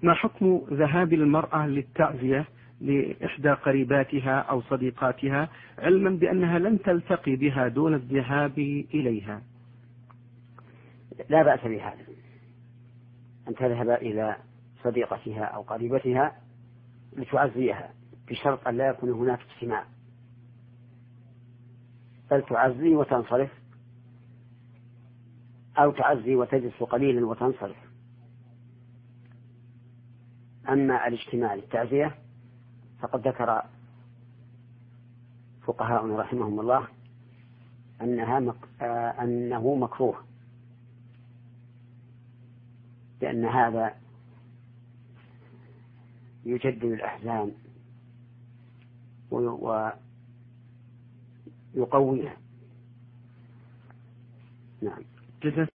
ما حكم ذهاب المرأة للتعزية لإحدى قريباتها أو صديقاتها علما بأنها لن تلتقي بها دون الذهاب إليها؟ لا بأس بهذا، أن تذهب إلى صديقتها أو قريبتها لتعزيها، بشرط أن لا يكون هناك اجتماع، بل تعزي وتنصرف، أو تعزي وتجلس قليلا وتنصرف. أما الاجتماع للتعزية فقد ذكر فقهاء رحمهم الله أنه مكروه، لأن هذا يجدد الأحزان ويقويها. نعم.